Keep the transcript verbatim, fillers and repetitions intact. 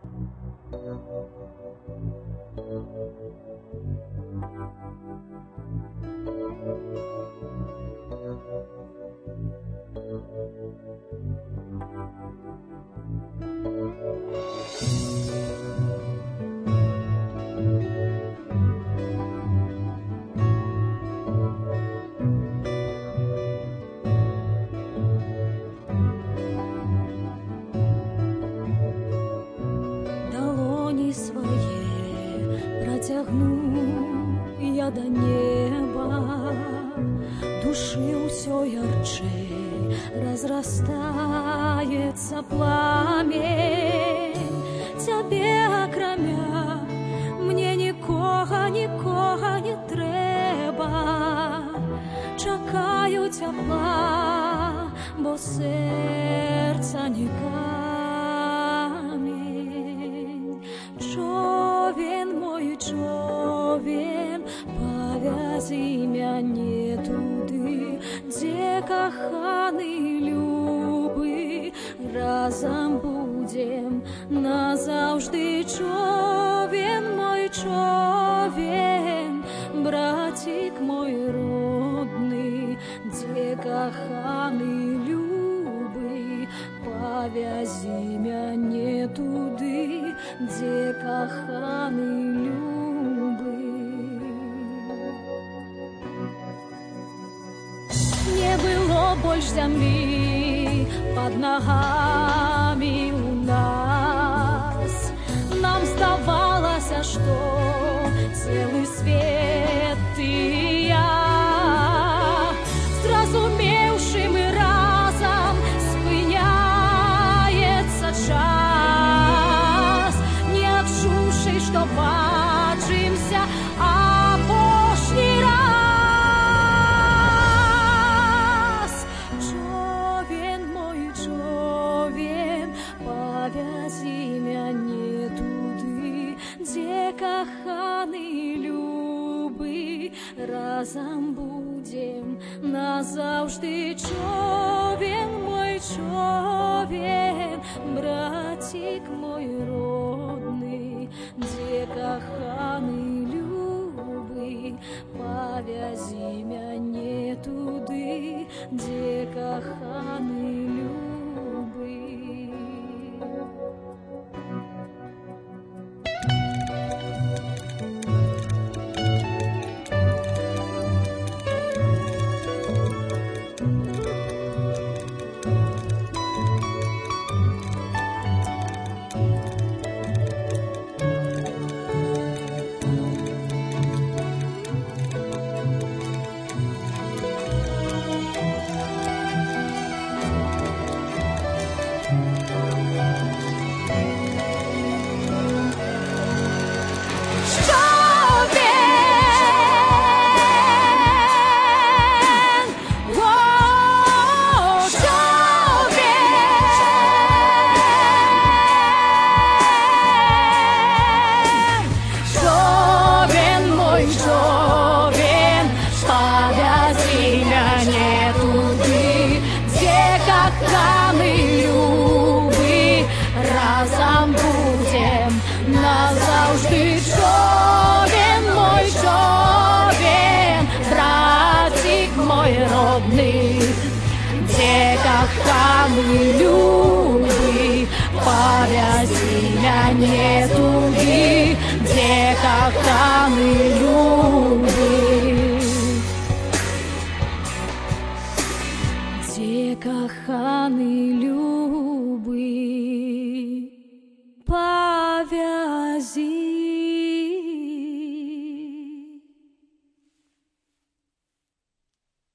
Долони свои протягну я до неба, души усё ярчей разрастается пламень. Тебе окромя мне нікого, нікого не треба. Чекаю тепла, бо серця не камінь. Човен мой, човен, повязи мяне туди, де коханий любий, разом будем назавжди. Човен мой, човен, братик мой родний, де коханий любий, повязи мяне туди, де коханий любий. Не было больше земли под ногами у нас. Нам здавалось, что целый свет ты и я. Зразумевши мы разом, спыняется час, не отчувши, что бачимся апошний раз. Човен мой, човен, повязи мяне туди, де коханий любий, разом будем назавжди. Човен мой, човен, братик мой родний, де коханий любий, повязи мяне туди, де коханий любий. Назавжди. Човен мой, човен, братик мой родний, де коханий любий, повязи мяне туди, де коханий любий, де коханий любий.